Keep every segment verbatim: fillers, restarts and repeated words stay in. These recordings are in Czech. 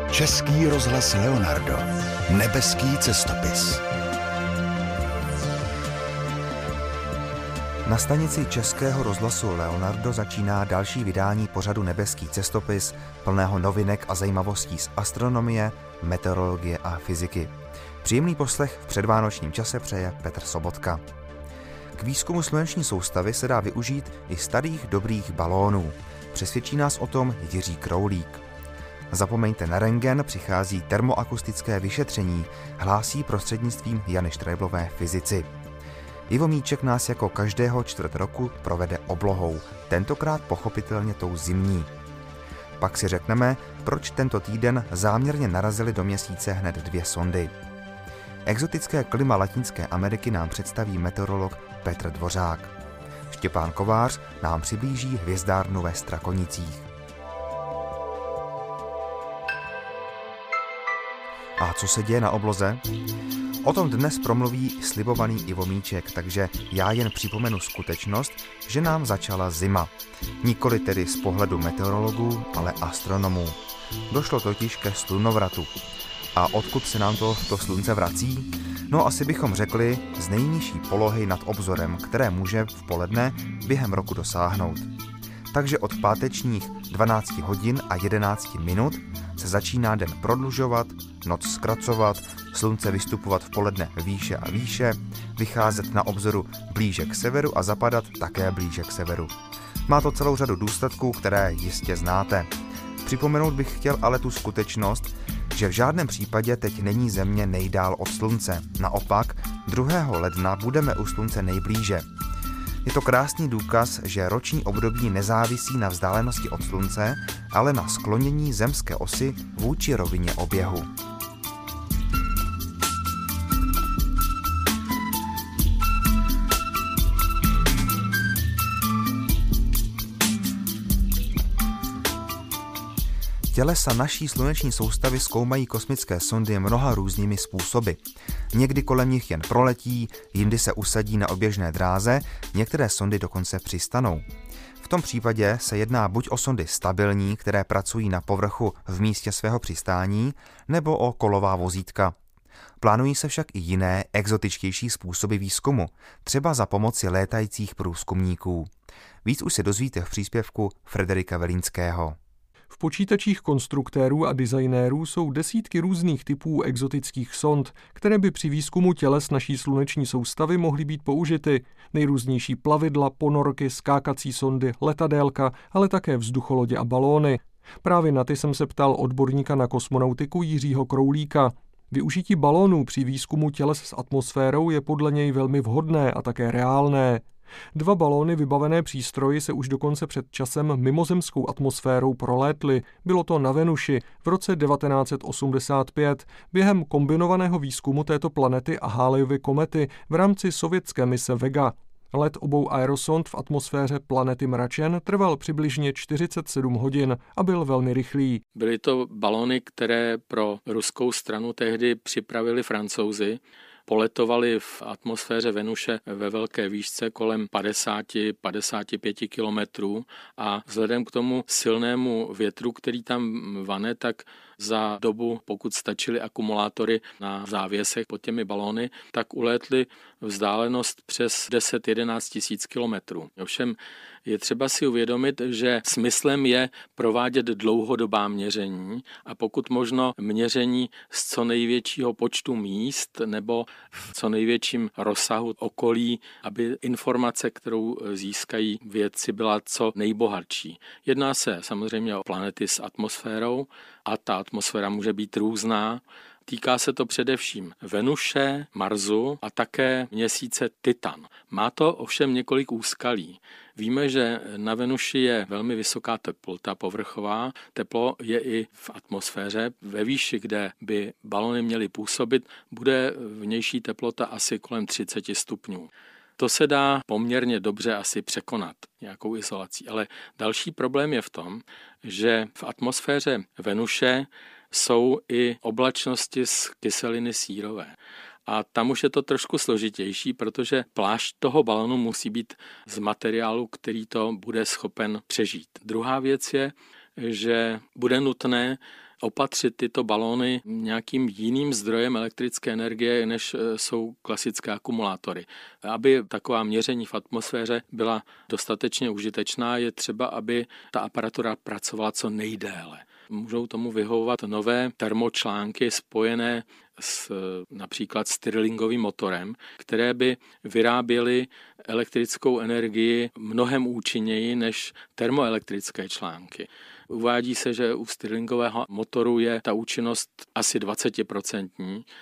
Český rozhlas Leonardo. Nebeský cestopis. Na stanici Českého rozhlasu Leonardo začíná další vydání pořadu Nebeský cestopis, plného novinek a zajímavostí z astronomie, meteorologie a fyziky. Příjemný poslech v předvánočním čase přeje Petr Sobotka. K výzkumu sluneční soustavy se dá využít i starých dobrých balónů. Přesvědčí nás o tom Jiří Kroulík. Zapomeňte na rentgen, přichází termoakustické vyšetření, hlásí prostřednictvím Jany Štrejblové fyzici. Ivo Míček nás jako každého čtvrt roku provede oblohou, tentokrát pochopitelně tou zimní. Pak si řekneme, proč tento týden záměrně narazily do měsíce hned dvě sondy. Exotické klima Latinské Ameriky nám představí meteorolog Petr Dvořák. Štěpán Kovář nám přiblíží hvězdárnu ve Strakonicích. A co se děje na obloze? O tom dnes promluví slibovaný Ivo Míček, takže já jen připomenu skutečnost, že nám začala zima. Nikoli tedy z pohledu meteorologů, ale astronomů. Došlo totiž ke slunovratu. A odkud se nám to, to slunce vrací? No asi bychom řekli z nejnižší polohy nad obzorem, které může v poledne během roku dosáhnout. Takže od pátečních dvanácti hodin a jedenácti minut se začíná den prodlužovat, noc zkracovat, slunce vystupovat v poledne výše a výše, vycházet na obzoru blíže k severu a zapadat také blíže k severu. Má to celou řadu důsledků, které jistě znáte. Připomenout bych chtěl ale tu skutečnost, že v žádném případě teď není Země nejdál od slunce. Naopak, druhého ledna budeme u slunce nejblíže. Je to krásný důkaz, že roční období nezávisí na vzdálenosti od slunce, ale na sklonění zemské osy vůči rovině oběhu. Tělesa naší sluneční soustavy zkoumají kosmické sondy mnoha různými způsoby. Někdy kolem nich jen proletí, jindy se usadí na oběžné dráze, některé sondy dokonce přistanou. V tom případě se jedná buď o sondy stabilní, které pracují na povrchu v místě svého přistání, nebo o kolová vozítka. Plánují se však i jiné, exotičtější způsoby výzkumu, třeba za pomoci létajících průzkumníků. Víc už se dozvíte v příspěvku Frederika Velínského. V počítačích konstruktérů a designérů jsou desítky různých typů exotických sond, které by při výzkumu těles naší sluneční soustavy mohly být použity. Nejrůznější plavidla, ponorky, skákací sondy, letadélka, ale také vzducholodě a balóny. Právě na ty jsem se ptal odborníka na kosmonautiku Jiřího Kroulíka. Využití balónů při výzkumu těles s atmosférou je podle něj velmi vhodné a také reálné. Dva balóny vybavené přístroji se už dokonce před časem mimozemskou atmosférou prolétly. Bylo to na Venuši v roce devatenáct set osmdesát pět během kombinovaného výzkumu této planety a Halleyovy komety v rámci sovětské mise Vega. Let obou aerosond v atmosféře planety Mračen trval přibližně čtyřicet sedm hodin a byl velmi rychlý. Byly to balóny, které pro ruskou stranu tehdy připravili Francouzi. Poletovali v atmosféře Venuše ve velké výšce kolem padesát až padesát pět kilometrů a vzhledem k tomu silnému větru, který tam vane, tak za dobu, pokud stačily akumulátory na závěsech pod těmi balóny, tak ulétli vzdálenost přes deset až jedenáct tisíc kilometrů. Ovšem je třeba si uvědomit, že smyslem je provádět dlouhodobá měření a pokud možno měření z co největšího počtu míst nebo v co největším rozsahu okolí, aby informace, kterou získají vědci, byla co nejbohatší. Jedná se samozřejmě o planety s atmosférou a ta atmosféra může být různá. Týká se to především Venuše, Marsu a také měsíce Titan. Má to ovšem několik úskalí. Víme, že na Venuši je velmi vysoká teplota povrchová. Teplo je i v atmosféře. Ve výši, kde by balony měly působit, bude vnější teplota asi kolem třicet stupňů. To se dá poměrně dobře asi překonat nějakou izolací. Ale další problém je v tom, že v atmosféře Venuše jsou i oblačnosti z kyseliny sírové. A tam už je to trošku složitější, protože plášť toho balonu musí být z materiálu, který to bude schopen přežít. Druhá věc je, že bude nutné opatřit tyto balóny nějakým jiným zdrojem elektrické energie, než jsou klasické akumulátory. Aby taková měření v atmosféře byla dostatečně užitečná, je třeba, aby ta aparatura pracovala co nejdéle. Můžou tomu vyhovovat nové termočlánky spojené s například Stirlingovým motorem, které by vyráběly elektrickou energii mnohem účinněji než termoelektrické články. Uvádí se, že u Stirlingového motoru je ta účinnost asi dvacet procent,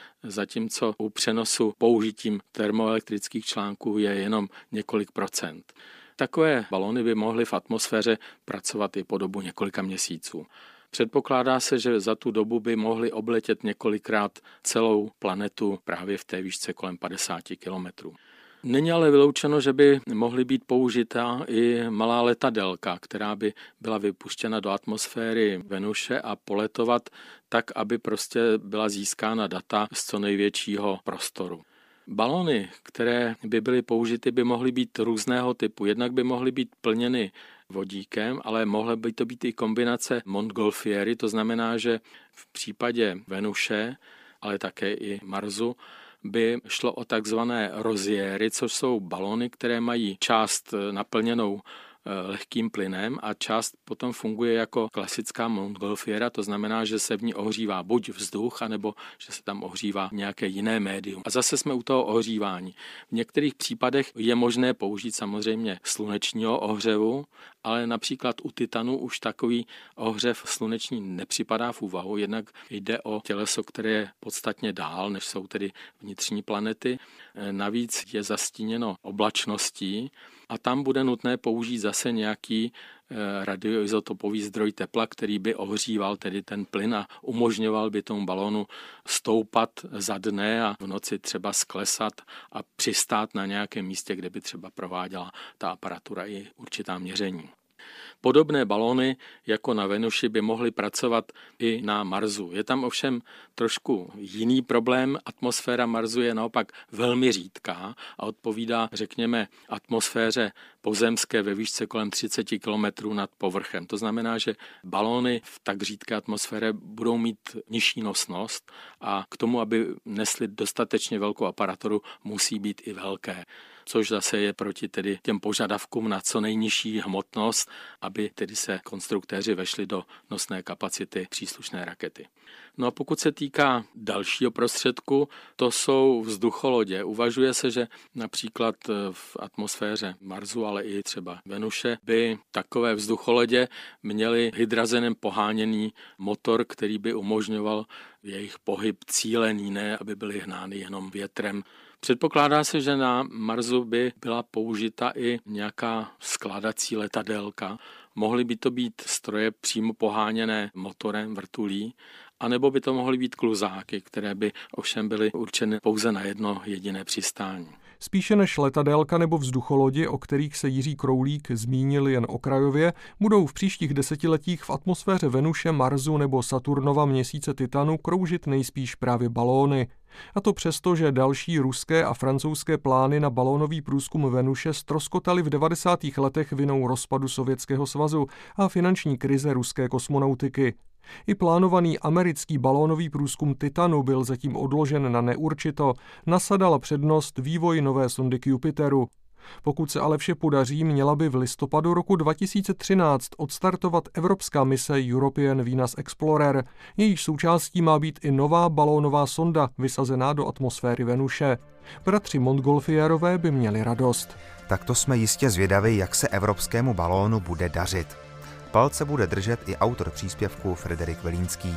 zatímco u přenosu použitím termoelektrických článků je jenom několik procent. Takové balony by mohly v atmosféře pracovat i po dobu několika měsíců. Předpokládá se, že za tu dobu by mohli obletět několikrát celou planetu právě v té výšce kolem padesát kilometrů. Není ale vyloučeno, že by mohly být použita i malá letadelka, která by byla vypuštěna do atmosféry Venuše a poletovat tak, aby prostě byla získána data z co největšího prostoru. Balony, které by byly použity, by mohly být různého typu. Jednak by mohly být plněny vodíkem, ale mohly by to být i kombinace Montgolfiery, to znamená, že v případě Venuše, ale také i Marsu, by šlo o takzvané roziery, což jsou balony, které mají část naplněnou lehkým plynem a část potom funguje jako klasická Montgolfiera, to znamená, že se v ní ohřívá buď vzduch, anebo že se tam ohřívá nějaké jiné médium. A zase jsme u toho ohřívání. V některých případech je možné použít samozřejmě slunečního ohřevu, ale například u Titanu už takový ohřev sluneční nepřipadá v úvahu, jednak jde o těleso, které je podstatně dál, než jsou tedy vnitřní planety. Navíc je zastíněno oblačností a tam bude nutné použít zase nějaký radioizotopový zdroj tepla, který by ohříval tedy ten plyn a umožňoval by tomu balónu stoupat za dne a v noci třeba sklesat a přistát na nějakém místě, kde by třeba prováděla ta aparatura i určitá měření. Podobné balóny jako na Venuši by mohly pracovat i na Marsu. Je tam ovšem trošku jiný problém. Atmosféra Marsu je naopak velmi řídká a odpovídá, řekněme, atmosféře pozemské ve výšce kolem třicet kilometrů nad povrchem. To znamená, že balóny v tak řídké atmosféře budou mít nižší nosnost a k tomu, aby nesly dostatečně velkou aparaturu, musí být i velké, což zase je proti tedy těm požadavkům na co nejnižší hmotnost, aby tedy se konstruktéři vešli do nosné kapacity příslušné rakety. No a pokud se týká dalšího prostředku, to jsou vzducholodě. Uvažuje se, že například v atmosféře Marsu, ale i třeba Venuše, by takové vzducholodě měly hydrazenem poháněný motor, který by umožňoval jejich pohyb cílený, ne aby byly hnány jenom větrem. Předpokládá se, že na Marsu by byla použita i nějaká skládací letadélka. Mohly by to být stroje přímo poháněné motorem vrtulí, anebo by to mohly být kluzáky, které by ovšem byly určeny pouze na jedno jediné přistání. Spíše než letadélka nebo vzducholodi, o kterých se Jiří Kroulík zmínil jen okrajově, budou v příštích desetiletích v atmosféře Venuše, Marsu nebo Saturnova měsíce Titanu kroužit nejspíš právě balóny. A to přesto, že další ruské a francouzské plány na balónový průzkum Venuše ztroskotaly v devadesátých letech vinou rozpadu Sovětského svazu a finanční krize ruské kosmonautiky. I plánovaný americký balónový průzkum Titanu byl zatím odložen na neurčito, NASA dala přednost vývoji nové sondy k Jupiteru. Pokud se ale vše podaří, měla by v listopadu roku dva tisíce třináct odstartovat evropská mise European Venus Explorer. Jejíž součástí má být i nová balónová sonda vysazená do atmosféry Venuše. Bratři Montgolfierové by měli radost. Tak to jsme jistě zvědaví, jak se evropskému balónu bude dařit. Palce bude držet i autor příspěvku Frederik Velínský.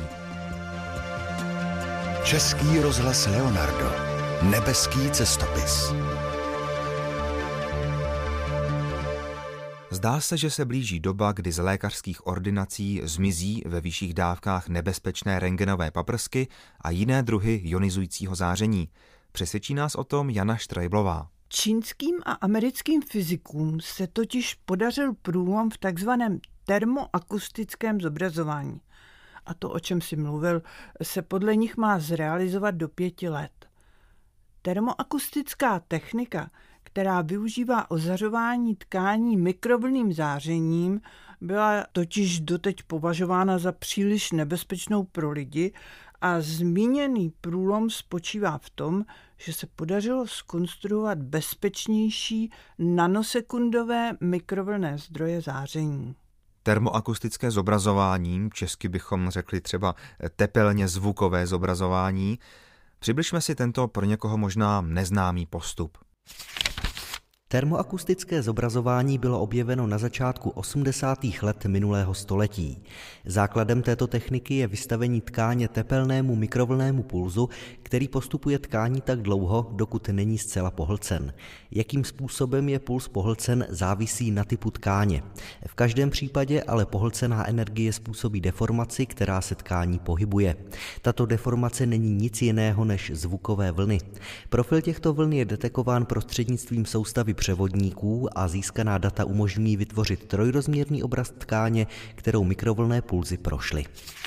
Český rozhlas Leonardo. Nebeský cestopis. Zdá se, že se blíží doba, kdy z lékařských ordinací zmizí ve vyšších dávkách nebezpečné rentgenové paprsky a jiné druhy ionizujícího záření. Přesvědčí nás o tom Jana Štrajblová. Čínským a americkým fyzikům se totiž podařil průlom v takzvaném termoakustickém zobrazování. A to, o čem si mluvil, se podle nich má zrealizovat do pěti let. Termoakustická technika, která využívá ozařování tkání mikrovlnným zářením, byla totiž doteď považována za příliš nebezpečnou pro lidi a zmíněný průlom spočívá v tom, že se podařilo zkonstruovat bezpečnější nanosekundové mikrovlnné zdroje záření. Termoakustické zobrazování, česky bychom řekli třeba tepelně zvukové zobrazování. Přibližme si tento pro někoho možná neznámý postup. Termoakustické zobrazování bylo objeveno na začátku osmdesátých let minulého století. Základem této techniky je vystavení tkáně tepelnému mikrovlnnému pulzu, který postupuje tkání tak dlouho, dokud není zcela pohlcen. Jakým způsobem je puls pohlcen, závisí na typu tkáně. V každém případě ale pohlcená energie způsobí deformaci, která se tkání pohybuje. Tato deformace není nic jiného než zvukové vlny. Profil těchto vln je detekován prostřednictvím soustavy převodníků a získaná data umožňují vytvořit trojrozměrný obraz tkáně, kterou mikrovlnné pulzy prošly.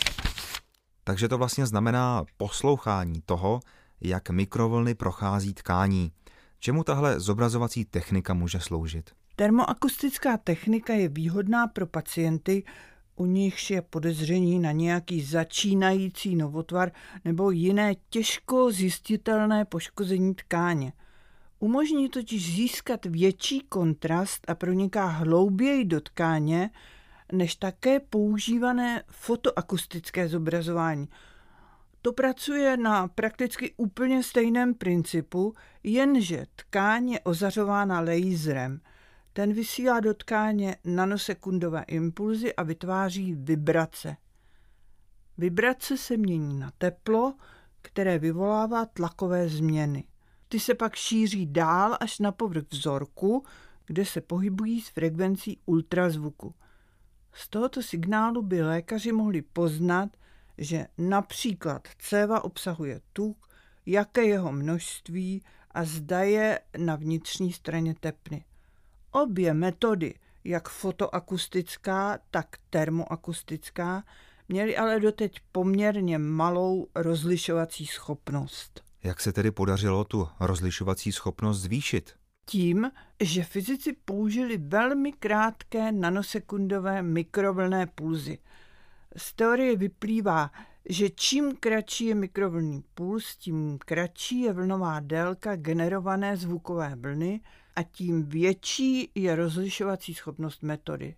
Takže to vlastně znamená poslouchání toho, jak mikrovlny prochází tkání. Čemu tahle zobrazovací technika může sloužit? Termoakustická technika je výhodná pro pacienty, u nichž je podezření na nějaký začínající novotvar nebo jiné těžko zjistitelné poškození tkáně. Umožní totiž získat větší kontrast a proniká hlouběji do tkáně než také používané fotoakustické zobrazování. To pracuje na prakticky úplně stejném principu, jenže tkáň je ozařována laserem. Ten vysílá do tkáně nanosekundové impulzy a vytváří vibrace. Vibrace se mění na teplo, které vyvolává tlakové změny. Ty se pak šíří dál až na povrch vzorku, kde se pohybují s frekvencí ultrazvuku. Z tohoto signálu by lékaři mohli poznat, že například céva obsahuje tuk, jaké jeho množství a zda je na vnitřní straně tepny. Obě metody, jak fotoakustická, tak termoakustická, měly ale doteď poměrně malou rozlišovací schopnost. Jak se tedy podařilo tu rozlišovací schopnost zvýšit? Tím, že fyzici použili velmi krátké nanosekundové mikrovlnné pulzy. Z teorie vyplývá, že čím kratší je mikrovlnný puls, tím kratší je vlnová délka generované zvukové vlny a tím větší je rozlišovací schopnost metody.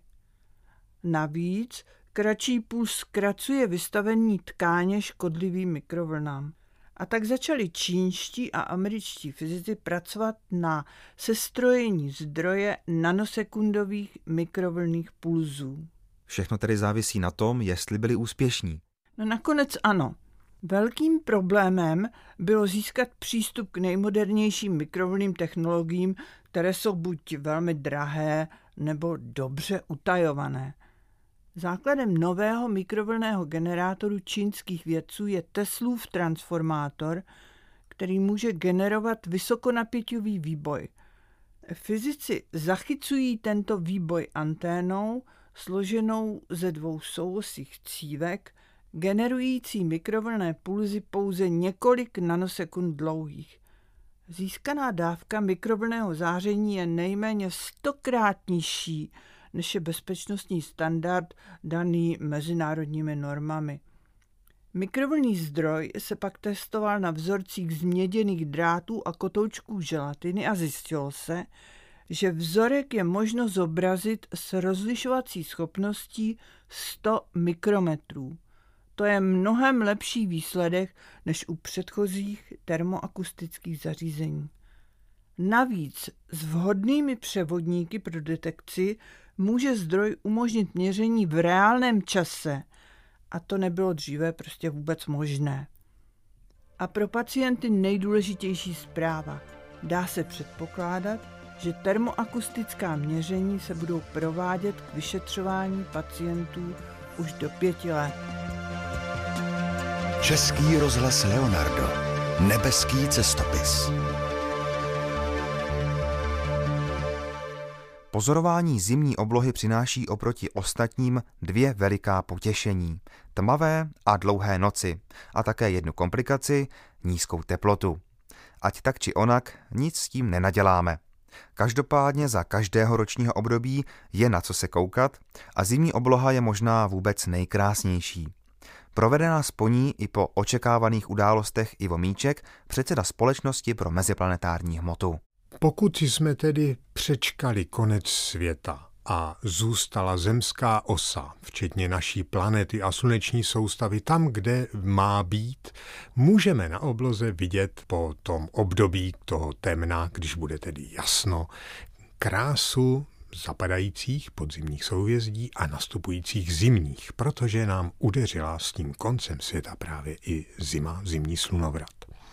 Navíc kratší puls zkracuje vystavení tkáně škodlivým mikrovlnám. A tak začali čínští a američtí fyzici pracovat na sestrojení zdroje nanosekundových mikrovlnných pulzů. Všechno tedy závisí na tom, jestli byli úspěšní. No nakonec ano. Velkým problémem bylo získat přístup k nejmodernějším mikrovlnným technologiím, které jsou buď velmi drahé nebo dobře utajované. Základem nového mikrovlnného generátoru čínských vědců je Teslův transformátor, který může generovat vysokonapěťový výboj. Fyzici zachycují tento výboj anténou, složenou ze dvou souosích cívek, generující mikrovlnné pulzy pouze několik nanosekund dlouhých. Získaná dávka mikrovlnného záření je nejméně stokrát nižší, než je bezpečnostní standard daný mezinárodními normami. Mikrovlnný zdroj se pak testoval na vzorcích z měděných drátů a kotoučků želatiny a zjistilo se, že vzorek je možno zobrazit s rozlišovací schopností sto mikrometrů. To je mnohem lepší výsledek než u předchozích termoakustických zařízení. Navíc s vhodnými převodníky pro detekci může zdroj umožnit měření v reálném čase a to nebylo dříve prostě vůbec možné. A pro pacienty nejdůležitější zpráva. Dá se předpokládat, že termoakustická měření se budou provádět k vyšetřování pacientů už do pěti let. Český rozhlas Leonardo. Nebeský cestopis. Pozorování zimní oblohy přináší oproti ostatním dvě veliká potěšení. Tmavé a dlouhé noci a také jednu komplikaci, nízkou teplotu. Ať tak či onak, nic s tím nenaděláme. Každopádně za každého ročního období je na co se koukat a zimní obloha je možná vůbec nejkrásnější. Provede nás po ní i po očekávaných událostech Ivo Míček, předseda Společnosti pro meziplanetární hmotu. Pokud jsme tedy přečkali konec světa a zůstala zemská osa, včetně naší planety a sluneční soustavy tam, kde má být, můžeme na obloze vidět po tom období toho temna, když bude tedy jasno, krásu zapadajících podzimních souhvězdí a nastupujících zimních, protože nám udeřila s tím koncem světa právě i zima, zimní slunovrat.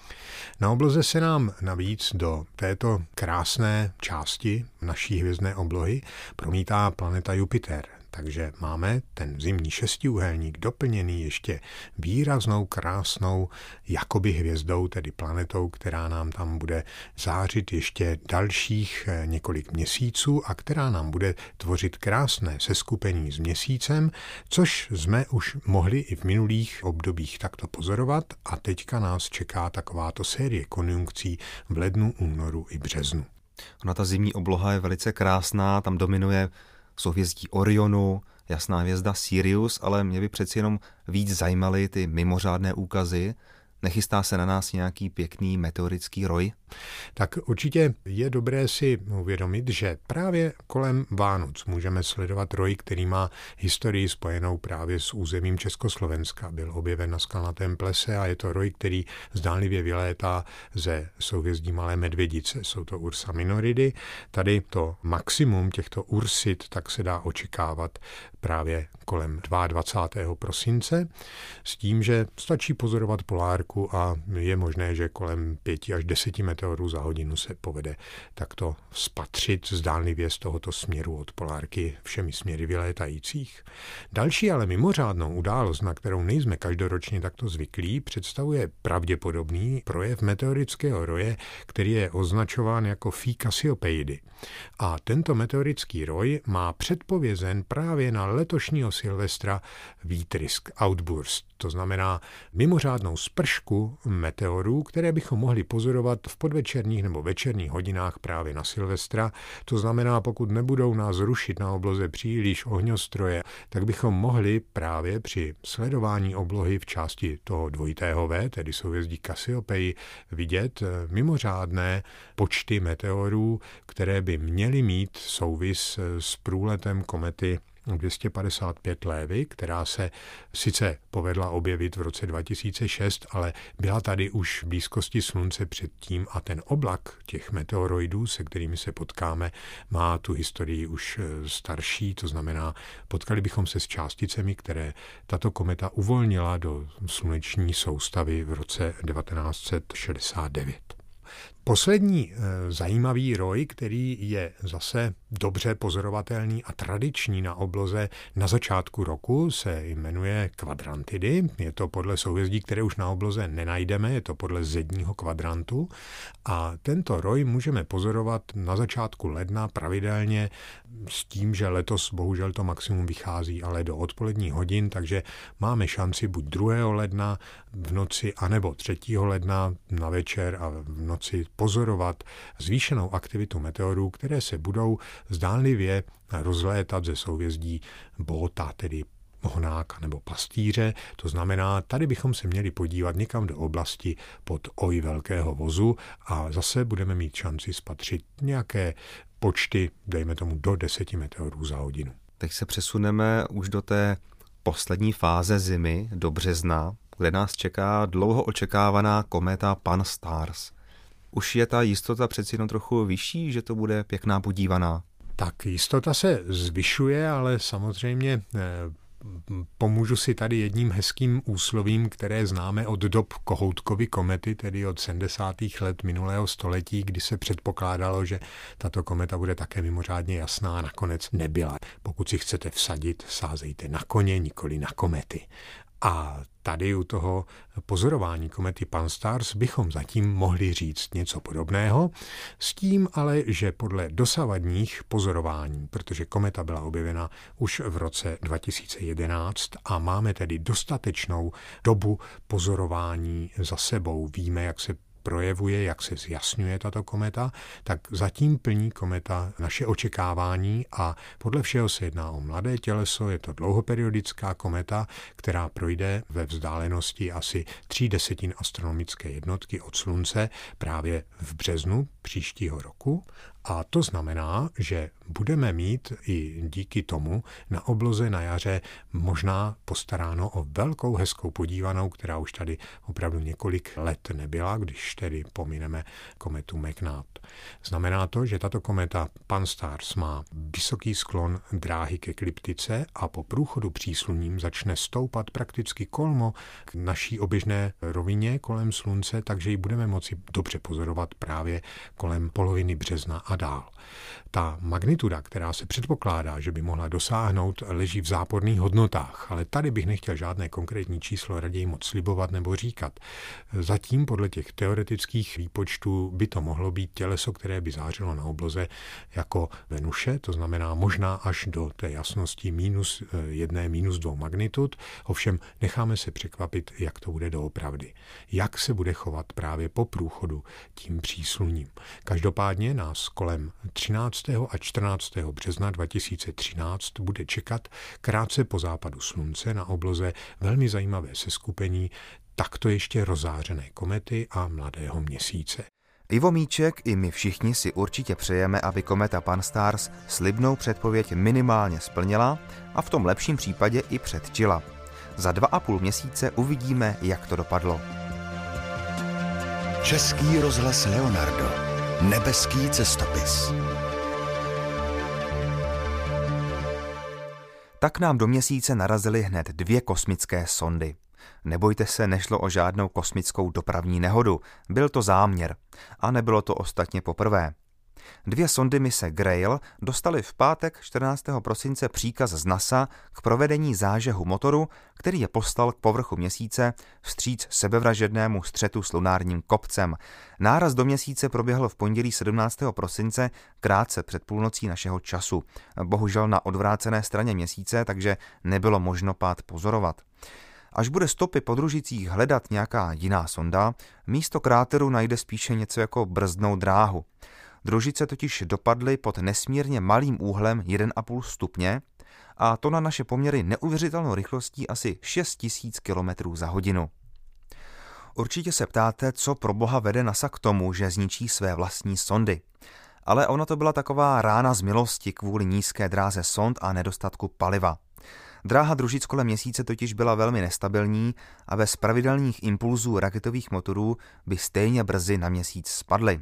Na obloze se nám navíc do této krásné části naší hvězdné oblohy promítá planeta Jupiter. Takže máme ten zimní šestiúhelník doplněný ještě výraznou, krásnou jakoby hvězdou, tedy planetou, která nám tam bude zářit ještě dalších několik měsíců a která nám bude tvořit krásné seskupení s měsícem, což jsme už mohli i v minulých obdobích takto pozorovat a teďka nás čeká takováto série konjunkcí v lednu, únoru i březnu. Ona ta zimní obloha je velice krásná, tam dominuje souhvězdí Orionu, jasná hvězda Sirius, ale mě by přeci jenom víc zajímaly ty mimořádné úkazy. Nechystá se na nás nějaký pěkný meteorický roj? Tak určitě je dobré si uvědomit, že právě kolem Vánoc můžeme sledovat roj, který má historii spojenou právě s územím Československa. Byl objeven na Skalnatém plese a je to roj, který zdánlivě vylétá ze souhvězdí Malé medvědice. Jsou to Ursa Minoridy. Tady to maximum těchto Ursit tak se dá očekávat právě kolem dvacátého druhého prosince, s tím, že stačí pozorovat polárku a je možné, že kolem pěti až deseti meteorů za hodinu se povede takto spatřit zdánlivě z tohoto směru od polárky všemi směry vylétajících. Další ale mimořádnou událost, na kterou nejsme každoročně takto zvyklí, představuje pravděpodobný projev meteorického roje, který je označován jako Phi Cassiopeidy. A tento meteorický roj má předpovězen právě na letošního Silvestra výtrysk, outburst. To znamená mimořádnou spršku meteorů, které bychom mohli pozorovat v podvečerních nebo večerních hodinách právě na Silvestra. To znamená, pokud nebudou nás rušit na obloze příliš ohňostroje, tak bychom mohli právě při sledování oblohy v části toho dvojitého V, tedy souhvězdí Kassiopei, vidět mimořádné počty meteorů, které by měly mít souvis s průletem komety dvě stě padesát pět Lévy, která se sice povedla objevit v roce dva tisíce šest, ale byla tady už v blízkosti Slunce předtím a ten oblak těch meteoroidů, se kterými se potkáme, má tu historii už starší, to znamená, potkali bychom se s částicemi, které tato kometa uvolnila do sluneční soustavy v roce devatenáct set šedesát devět. Poslední e, zajímavý roj, který je zase dobře pozorovatelný a tradiční na obloze na začátku roku, se jmenuje Kvadrantidy. Je to podle souhvězdí, které už na obloze nenajdeme, je to podle zedního kvadrantu. A tento roj můžeme pozorovat na začátku ledna pravidelně s tím, že letos bohužel to maximum vychází ale do odpoledních hodin, takže máme šanci buď druhého ledna v noci, anebo třetího ledna na večer a v noci pozorovat zvýšenou aktivitu meteorů, které se budou zdánlivě rozlétat ze souhvězdí Bóta, tedy Honáka nebo Pastýře. To znamená, tady bychom se měli podívat někam do oblasti pod oj velkého vozu a zase budeme mít šanci spatřit nějaké počty, dejme tomu do deseti meteorů za hodinu. Teď se přesuneme už do té poslední fáze zimy, do března, kde nás čeká dlouho očekávaná kometa Pan-STARRS. Už je ta jistota přeci jenom trochu vyšší, že to bude pěkná podívaná? Tak jistota se zvyšuje, ale samozřejmě pomůžu si tady jedním hezkým úslovím, které známe od dob Kohoutkovy komety, tedy od sedmdesátých let minulého století, kdy se předpokládalo, že tato kometa bude také mimořádně jasná a nakonec nebyla. Pokud si chcete vsadit, sázejte na koně, nikoli na komety. A tady u toho pozorování komety Pan-STARRS bychom zatím mohli říct něco podobného, s tím ale, že podle dosavadních pozorování, protože kometa byla objevena už v roce dva tisíce jedenáct a máme tedy dostatečnou dobu pozorování za sebou, víme, jak se projevuje, jak se zjasňuje tato kometa, tak zatím plní kometa naše očekávání a podle všeho se jedná o mladé těleso, je to dlouhoperiodická kometa, která projde ve vzdálenosti asi tří desetin astronomické jednotky od Slunce právě v březnu příštího roku. A to znamená, že budeme mít i díky tomu na obloze na jaře možná postaráno o velkou hezkou podívanou, která už tady opravdu několik let nebyla, když tedy pomineme kometu McNabb. Znamená to, že tato kometa Pan-STARRS má vysoký sklon dráhy k ekliptice a po průchodu přísluním začne stoupat prakticky kolmo k naší oběžné rovině kolem Slunce, takže ji budeme moci dobře pozorovat právě kolem poloviny března a dál. Ta magnituda, která se předpokládá, že by mohla dosáhnout, leží v záporných hodnotách, ale tady bych nechtěl žádné konkrétní číslo raději moc slibovat nebo říkat. Zatím podle těch teoretických výpočtů by to mohlo být těleso, které by zářilo na obloze jako Venuše, to znamená možná až do té jasnosti minus jedné, minus dvou magnitud, ovšem necháme se překvapit, jak to bude doopravdy. Jak se bude chovat právě po průchodu tím přísluním. Každopádně nás kolem třináctého a čtrnáctého března dva tisíce třináct bude čekat krátce po západu Slunce na obloze velmi zajímavé seskupení takto ještě rozářené komety a mladého měsíce. Ivo Míček i my všichni si určitě přejeme, aby kometa Pan-STARRS slibnou předpověď minimálně splnila a v tom lepším případě i předčila. Za dva a půl měsíce uvidíme, jak to dopadlo. Český rozhlas Leonardo. Nebeský cestopis. Tak nám do měsíce narazily hned dvě kosmické sondy. Nebojte se, nešlo o žádnou kosmickou dopravní nehodu, byl to záměr. A nebylo to ostatně poprvé. Dvě sondy mise Grail dostaly v pátek čtrnáctého prosince příkaz z NASA k provedení zážehu motoru, který je poslal k povrchu měsíce vstříc sebevražednému střetu s lunárním kopcem. Náraz do měsíce proběhl v pondělí sedmnáctého prosince krátce před půlnocí našeho času. Bohužel na odvrácené straně měsíce, takže nebylo možno pád pozorovat. Až bude stopy po družicích hledat nějaká jiná sonda, místo kráteru najde spíše něco jako brzdnou dráhu. Družice totiž dopadly pod nesmírně malým úhlem jedna a půl stupně a to na naše poměry neuvěřitelnou rychlostí asi šest tisíc kilometrů za hodinu. Určitě se ptáte, co pro boha vede NASA k tomu, že zničí své vlastní sondy. Ale ono to byla taková rána z milosti kvůli nízké dráze sond a nedostatku paliva. Dráha družic kolem měsíce totiž byla velmi nestabilní a bez pravidelných impulzů raketových motorů by stejně brzy na měsíc spadly.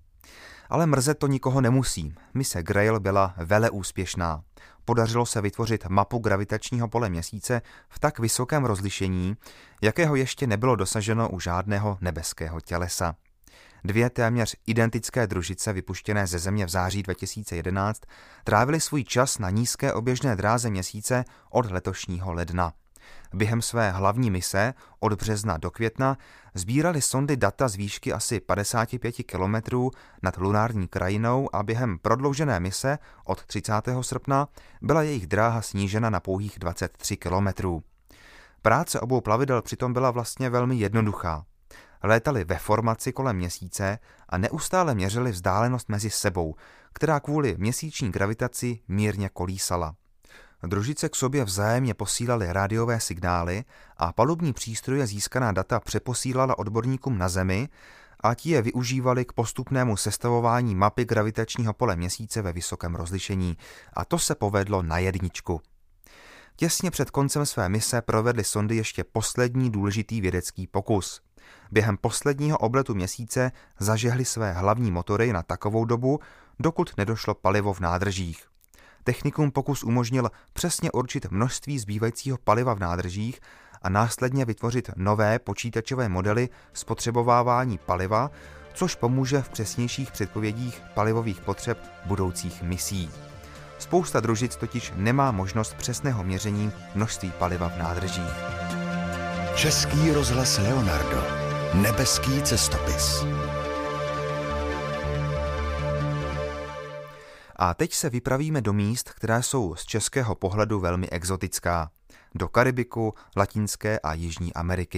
Ale mrzet to nikoho nemusí. Mise Grail byla veleúspěšná. Podařilo se vytvořit mapu gravitačního pole měsíce v tak vysokém rozlišení, jakého ještě nebylo dosaženo u žádného nebeského tělesa. Dvě téměř identické družice vypuštěné ze Země v září dva tisíce jedenáct trávily svůj čas na nízké oběžné dráze měsíce od letošního ledna. Během své hlavní mise od března do května sbírali sondy data z výšky asi padesát pět kilometrů nad lunární krajinou a během prodloužené mise od třicátého srpna byla jejich dráha snížena na pouhých dvacet tři kilometrů. Práce obou plavidel přitom byla vlastně velmi jednoduchá. Létali ve formaci kolem měsíce a neustále měřili vzdálenost mezi sebou, která kvůli měsíční gravitaci mírně kolísala. Družice k sobě vzájemně posílaly rádiové signály a palubní přístroje získaná data přeposílala odborníkům na Zemi a ti je využívali k postupnému sestavování mapy gravitačního pole měsíce ve vysokém rozlišení. A to se povedlo na jedničku. Těsně před koncem své mise provedly sondy ještě poslední důležitý vědecký pokus. Během posledního obletu měsíce zažehly své hlavní motory na takovou dobu, dokud nedošlo palivo v nádržích. Technikům pokus umožnil přesně určit množství zbývajícího paliva v nádržích a následně vytvořit nové počítačové modely spotřebovávání paliva, což pomůže v přesnějších předpovědích palivových potřeb budoucích misí. Spousta družic totiž nemá možnost přesného měření množství paliva v nádržích. Český rozhlas Leonardo. Nebeský cestopis. A teď se vypravíme do míst, která jsou z českého pohledu velmi exotická. Do Karibiku, Latinské a Jižní Ameriky.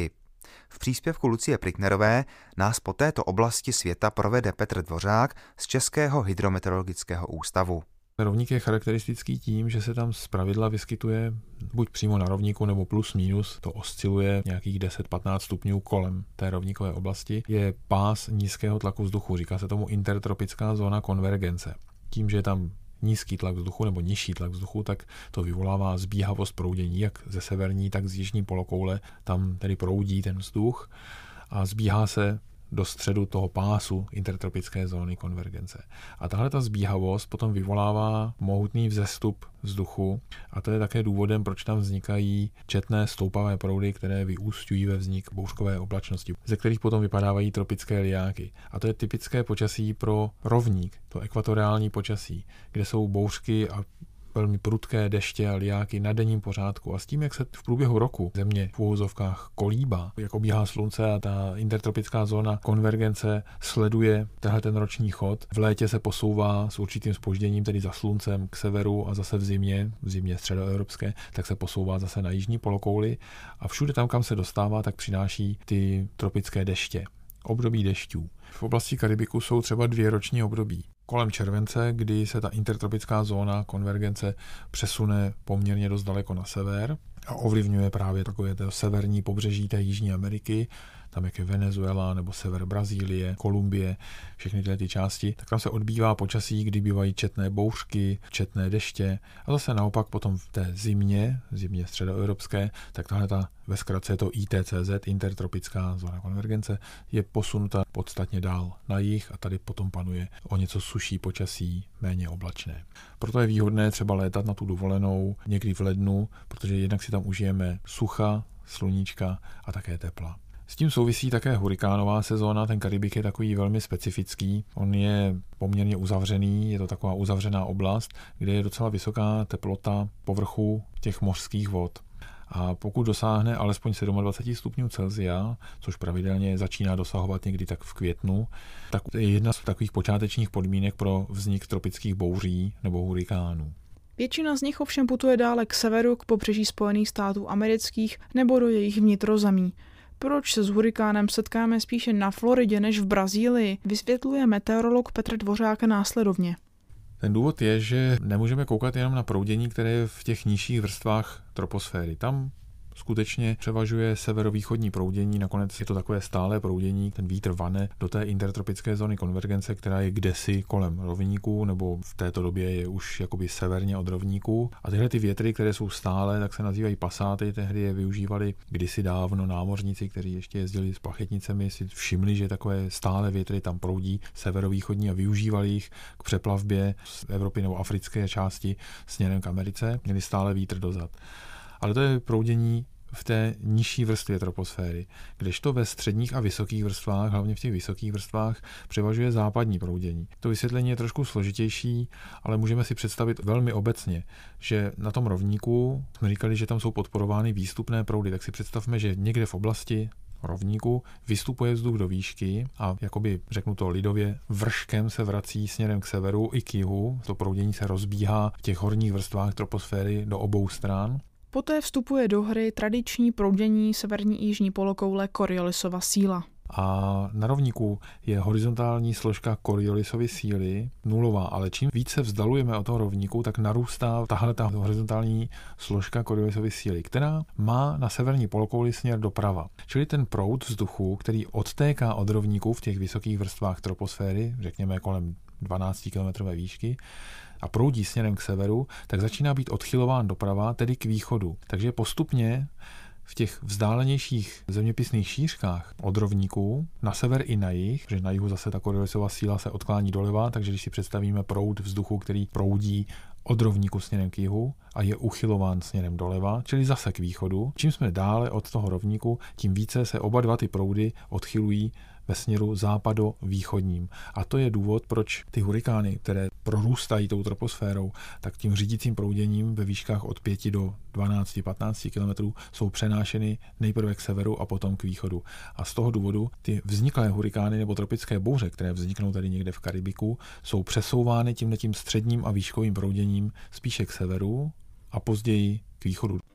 V příspěvku Lucie Pritnerové nás po této oblasti světa provede Petr Dvořák z Českého hydrometeorologického ústavu. Rovník je charakteristický tím, že se tam zpravidla vyskytuje buď přímo na rovníku nebo plus minus, to osciluje nějakých deset až patnáct stupňů kolem té rovníkové oblasti, je pás nízkého tlaku vzduchu, říká se tomu intertropická zóna konvergence. Tím, že je tam nízký tlak vzduchu nebo nižší tlak vzduchu, tak to vyvolává zbíhavost proudění, jak ze severní, tak z jižní polokoule, tam tedy proudí ten vzduch a zbíhá se do středu toho pásu intertropické zóny konvergence. A tahle ta zbíhavost potom vyvolává mohutný vzestup vzduchu a to je také důvodem, proč tam vznikají četné stoupavé proudy, které vyúsťují ve vznik bouřkové oblačnosti, ze kterých potom vypadávají tropické liáky. A to je typické počasí pro rovník, to ekvatoriální počasí, kde jsou bouřky a velmi prudké deště a liáky na denním pořádku. A s tím, jak se v průběhu roku země v úvozovkách kolíbá, jak obíhá slunce a ta intertropická zóna konvergence sleduje tenhle ten roční chod, v létě se posouvá s určitým zpožděním, tedy za sluncem k severu a zase v zimě, v zimě středoevropské, tak se posouvá zase na jižní polokouli a všude tam, kam se dostává, tak přináší ty tropické deště. Období dešťů. V oblasti Karibiku jsou třeba dvě roční období. Kolem července, kdy se ta intertropická zóna konvergence přesune poměrně dost daleko na sever a ovlivňuje právě takové to severní pobřeží té Jižní Ameriky, tam jak je Venezuela nebo sever Brazílie, Kolumbie, všechny tyhle ty části, tak tam se odbývá počasí, kdy bývají četné bouřky, četné deště a zase naopak potom v té zimě, zimě středoevropské, tak tahle ta ve zkratce je to I T C Z, intertropická zóna konvergence, je posunuta podstatně dál na jih a tady potom panuje o něco suší počasí, méně oblačné. Proto je výhodné třeba létat na tu dovolenou někdy v lednu, protože jednak si tam užijeme sucha, sluníčka a také tepla. S tím souvisí také hurikánová sezóna, ten Karibik je takový velmi specifický, on je poměrně uzavřený, je to taková uzavřená oblast, kde je docela vysoká teplota povrchu těch mořských vod. A pokud dosáhne alespoň dvacet sedm stupňů Celsia, což pravidelně začíná dosahovat někdy tak v květnu, tak je jedna z takových počátečních podmínek pro vznik tropických bouří nebo hurikánů. Většina z nich ovšem putuje dále k severu, k pobřeží Spojených států amerických nebo do jejich vnitrozemí. Proč se s hurikánem setkáme spíše na Floridě než v Brazílii, vysvětluje meteorolog Petr Dvořák následovně. Ten důvod je, že nemůžeme koukat jenom na proudění, které je v těch nižších vrstvách troposféry. Tam skutečně převažuje severovýchodní proudění, nakonec je to takové stálé proudění, ten vítr vane do té intertropické zóny konvergence, která je kdesi kolem rovníků, nebo v této době je už jakoby severně od rovníků. A tyhle ty větry, které jsou stále, tak se nazývají pasáty, tehdy je využívali kdysi dávno námořníci, kteří ještě jezdili s plachetnicemi, si všimli, že takové stále větry tam proudí severovýchodní a využívali jich k přeplavbě z Evropy nebo africké části směrem k Americe, měli stále vítr dozad. Ale to je proudění v té nižší vrstvě troposféry, kdežto ve středních a vysokých vrstvách, hlavně v těch vysokých vrstvách, převažuje západní proudění. To vysvětlení je trošku složitější, ale můžeme si představit velmi obecně, že na tom rovníku jsme říkali, že tam jsou podporovány výstupné proudy, tak si představme, že někde v oblasti rovníku vystupuje vzduch do výšky a jakoby, řeknu to lidově, vrškem se vrací směrem k severu i k jihu. To proudění se rozbíhá v těch horních vrstvách troposféry do obou stran. Poté vstupuje do hry tradiční proudění severní i jižní polokoule Coriolisova síla. A na rovníku je horizontální složka Coriolisovy síly nulová, ale čím více vzdalujeme od toho rovníku, tak narůstá tahle ta horizontální složka Coriolisovy síly, která má na severní polokouli směr doprava. Čili ten proud vzduchu, který odtéká od rovníku v těch vysokých vrstvách troposféry, řekněme kolem dvanáctikilometrové výšky, a proudí směrem k severu, tak začíná být odchylován doprava, tedy k východu. Takže postupně v těch vzdálenějších zeměpisných šířkách od rovníků na sever i na jih, že na jihu zase ta Coriolisova síla se odklání doleva, takže když si představíme proud vzduchu, který proudí od rovníku směrem k jihu a je uchylován směrem doleva, čili zase k východu. Čím jsme dále od toho rovníku, tím více se oba dva ty proudy odchylují ve směru západo-východním. A to je důvod, proč ty hurikány, které prorůstají tou troposférou, tak tím řídícím prouděním ve výškách od pěti do dvanácti patnácti kilometrů jsou přenášeny nejprve k severu a potom k východu. A z toho důvodu ty vzniklé hurikány nebo tropické bouře, které vzniknou tady někde v Karibiku, jsou přesouvány tímhletím středním a výškovým prouděním spíše k severu a později k východu.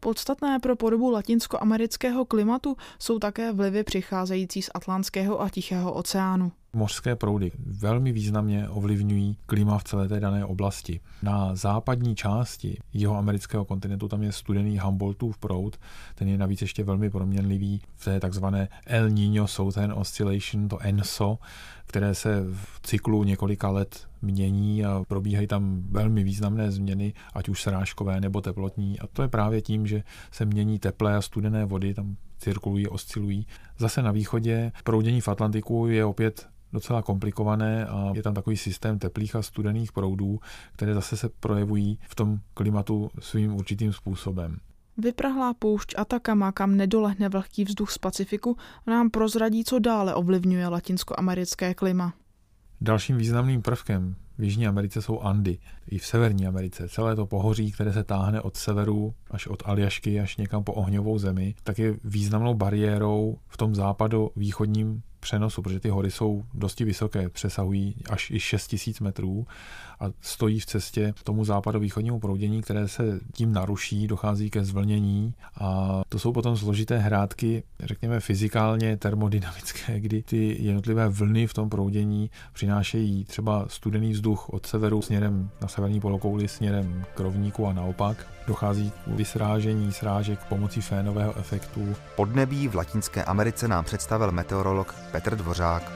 Podstatné pro podobu latinskoamerického klimatu jsou také vlivy přicházející z Atlantského a Tichého oceánu. Mořské proudy velmi významně ovlivňují klima v celé té dané oblasti. Na západní části jihoamerického kontinentu tam je studený Humboldtův proud, ten je navíc ještě velmi proměnlivý v té takzvané El Niño Southern Oscillation, to E N S O, které se v cyklu několika let mění a probíhají tam velmi významné změny, ať už srážkové nebo teplotní. A to je právě tím, že se mění teplé a studené vody, tam cirkulují, oscilují. Zase na východě proudění v Atlantiku je opět docela komplikované a je tam takový systém teplých a studených proudů, které zase se projevují v tom klimatu svým určitým způsobem. Vyprahlá poušť Atacama, kam nedolehne vlhký vzduch z Pacifiku, nám prozradí, co dále ovlivňuje latinskoamerické klima. Dalším významným prvkem v Jižní Americe jsou Andy. I v Severní Americe celé to pohoří, které se táhne od severu až od Aljašky až někam po ohňovou zemi, tak je významnou bariérou v tom západo-východním přenosu, protože ty hory jsou dosti vysoké, přesahují až i šest tisíc metrů a stojí v cestě tomu západovýchodnímu proudění, které se tím naruší, dochází ke zvlnění a to jsou potom složité hrátky, řekněme fyzikálně termodynamické, kdy ty jednotlivé vlny v tom proudění přinášejí třeba studený vzduch od severu směrem na severní polokouli směrem k rovníku a naopak. Dochází k vysrážení srážek pomocí fénového efektu. Podnebí v Latinské Americe nám představil meteorolog Petr Dvořák.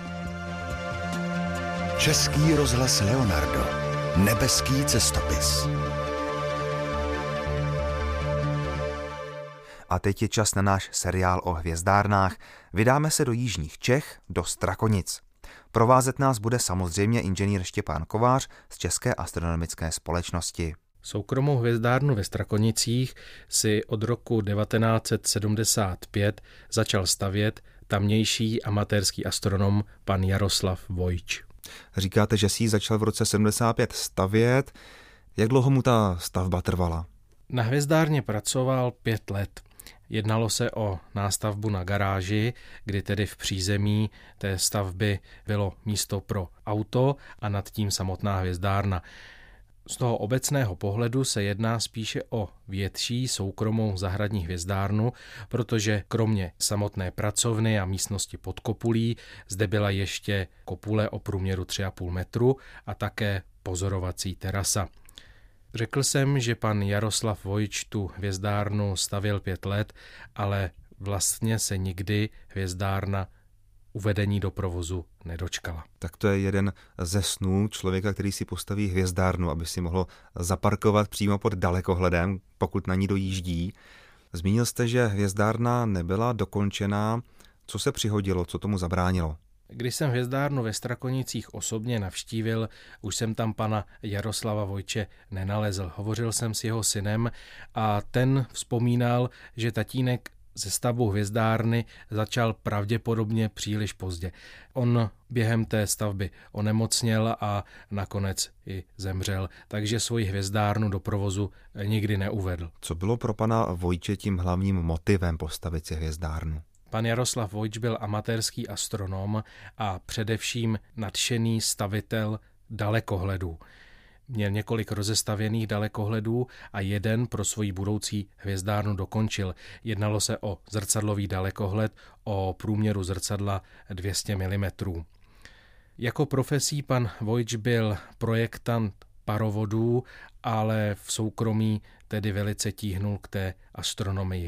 Český rozhlas Leonardo. Nebeský cestopis. A teď je čas na náš seriál o hvězdárnách. Vydáme se do jižních Čech, do Strakonic. Provázet nás bude samozřejmě inženýr Štěpán Kovář z České astronomické společnosti. Soukromou hvězdárnu ve Strakonicích si od roku devatenáct set sedmdesát pět začal stavět tamnější amatérský astronom pan Jaroslav Vojč. Říkáte, že si ji začal v roce sedmdesát pět stavět. Jak dlouho mu ta stavba trvala? Na hvězdárně pracoval pět let. Jednalo se o nástavbu na garáži, kdy tedy v přízemí té stavby bylo místo pro auto a nad tím samotná hvězdárna. Z toho obecného pohledu se jedná spíše o větší soukromou zahradní hvězdárnu, protože kromě samotné pracovny a místnosti pod kopulí zde byla ještě kopule o průměru tři a půl metru a také pozorovací terasa. Řekl jsem, že pan Jaroslav Vojč tu hvězdárnu stavěl pět let, ale vlastně se nikdy hvězdárna uvedení do provozu nedočkala. Tak to je jeden ze snů člověka, který si postaví hvězdárnu, aby si mohl zaparkovat přímo pod dalekohledem, pokud na ní dojíždí. Zmínil jste, že hvězdárna nebyla dokončená. Co se přihodilo, co tomu zabránilo? Když jsem hvězdárnu ve Strakonicích osobně navštívil, už jsem tam pana Jaroslava Vojče nenalezl. Hovořil jsem s jeho synem a ten vzpomínal, že tatínek se stavbou hvězdárny začal pravděpodobně příliš pozdě. On během té stavby onemocněl a nakonec i zemřel, takže svoji hvězdárnu do provozu nikdy neuvedl. Co bylo pro pana Vojče tím hlavním motivem postavit si hvězdárnu? Pan Jaroslav Vojč byl amatérský astronom a především nadšený stavitel dalekohledů. Měl několik rozestavěných dalekohledů a jeden pro svoji budoucí hvězdárnu dokončil. Jednalo se o zrcadlový dalekohled o průměru zrcadla dvě stě milimetrů. Jako profesí pan Vojč byl projektant parovodů, ale v soukromí tedy velice tíhnul k té astronomii.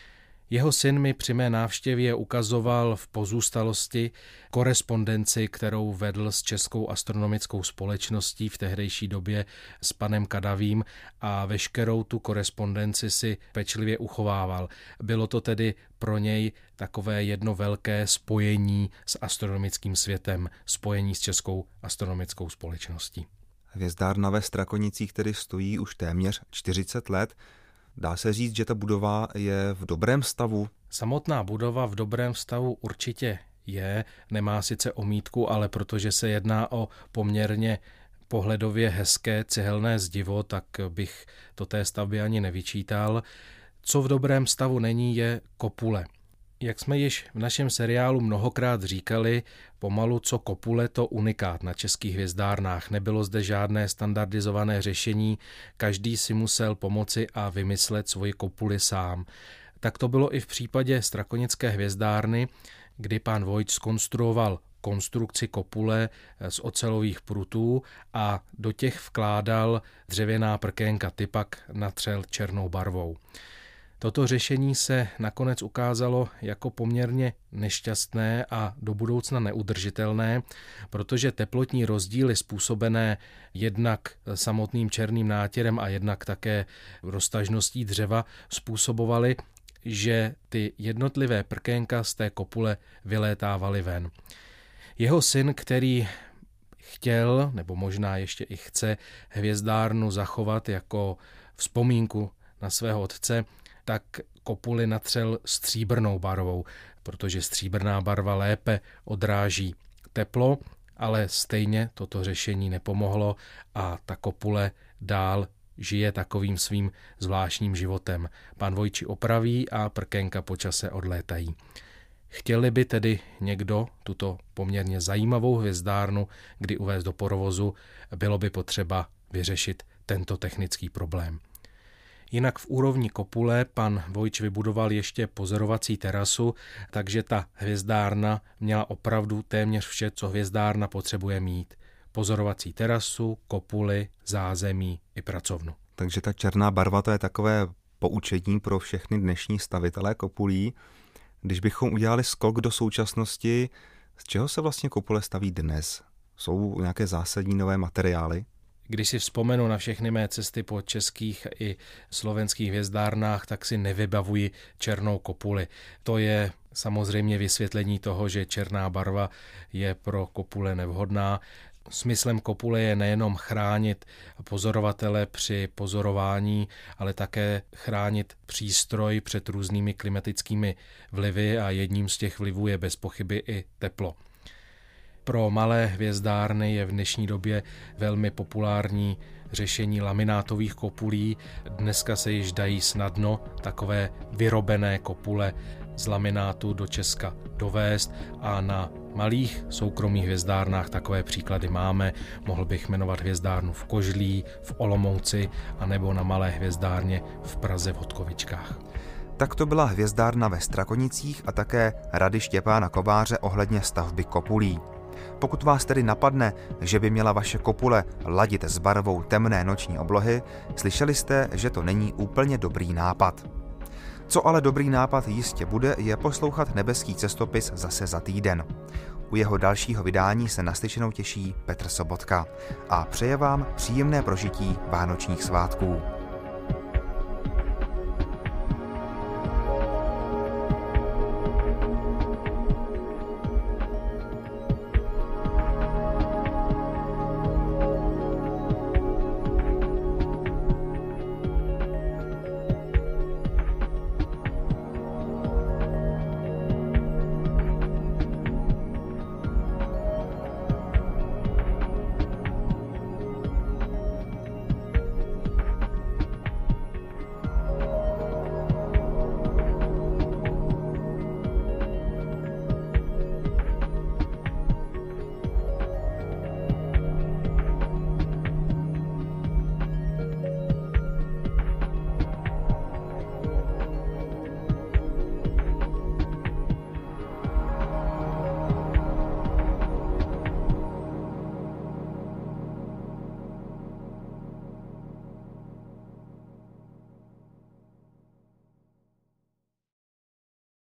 Jeho syn mi při mé návštěvě ukazoval v pozůstalosti korespondenci, kterou vedl s Českou astronomickou společností v tehdejší době s panem Kadavým a veškerou tu korespondenci si pečlivě uchovával. Bylo to tedy pro něj takové jedno velké spojení s astronomickým světem, spojení s Českou astronomickou společností. Hvězdárna ve Strakonicích tedy stojí už téměř čtyřicet let. Dá se říct, že ta budova je v dobrém stavu? Samotná budova v dobrém stavu určitě je, nemá sice omítku, ale protože se jedná o poměrně pohledově hezké cihelné zdivo, tak bych to té stavbě ani nevyčítal. Co v dobrém stavu není, je kopule. Jak jsme již v našem seriálu mnohokrát říkali, pomalu co kopule, to unikát na českých hvězdárnách. Nebylo zde žádné standardizované řešení, každý si musel pomoci a vymyslet svoji kopuli sám. Tak to bylo i v případě Strakonické hvězdárny, kdy pan Vojt zkonstruoval konstrukci kopule z ocelových prutů a do těch vkládal dřevěná prkénka, ty pak natřel černou barvou. Toto řešení se nakonec ukázalo jako poměrně nešťastné a do budoucna neudržitelné, protože teplotní rozdíly způsobené jednak samotným černým nátěrem a jednak také roztažností dřeva způsobovaly, že ty jednotlivé prkénka z té kopule vylétávaly ven. Jeho syn, který chtěl, nebo možná ještě i chce, hvězdárnu zachovat jako vzpomínku na svého otce, tak kopuli natřel stříbrnou barvou, protože stříbrná barva lépe odráží teplo, ale stejně toto řešení nepomohlo a ta kopule dál žije takovým svým zvláštním životem. Pán Vojči opraví a prkénka po čase odlétají. Chtěli by tedy někdo tuto poměrně zajímavou hvězdárnu, kdy uvést do provozu, bylo by potřeba vyřešit tento technický problém. Jinak v úrovni kopule pan Vojč vybudoval ještě pozorovací terasu, takže ta hvězdárna měla opravdu téměř vše, co hvězdárna potřebuje mít. Pozorovací terasu, kopuli, zázemí i pracovnu. Takže ta černá barva, to je takové poučení pro všechny dnešní stavitelé kopulí. Když bychom udělali skok do současnosti, z čeho se vlastně kopule staví dnes? Jsou nějaké zásadní nové materiály? Když si vzpomenu na všechny mé cesty po českých i slovenských hvězdárnách, tak si nevybavuji černou kopuli. To je samozřejmě vysvětlení toho, že černá barva je pro kopule nevhodná. Smyslem kopule je nejenom chránit pozorovatele při pozorování, ale také chránit přístroj před různými klimatickými vlivy a jedním z těch vlivů je bez pochyby i teplo. Pro malé hvězdárny je v dnešní době velmi populární řešení laminátových kopulí. Dneska se již dají snadno takové vyrobené kopule z laminátu do Česka dovést a na malých soukromých hvězdárnách takové příklady máme. Mohl bych jmenovat hvězdárnu v Kožlí, v Olomouci anebo na malé hvězdárně v Praze v Hodkovičkách. Tak to byla hvězdárna ve Strakonicích a také rady Štěpána Kováře ohledně stavby kopulí. Pokud vás tedy napadne, že by měla vaše kopule ladit s barvou temné noční oblohy, slyšeli jste, že to není úplně dobrý nápad. Co ale dobrý nápad jistě bude, je poslouchat Nebeský cestopis zase za týden. U jeho dalšího vydání se naslyšenou těší Petr Sobotka a přeje vám příjemné prožití vánočních svátků.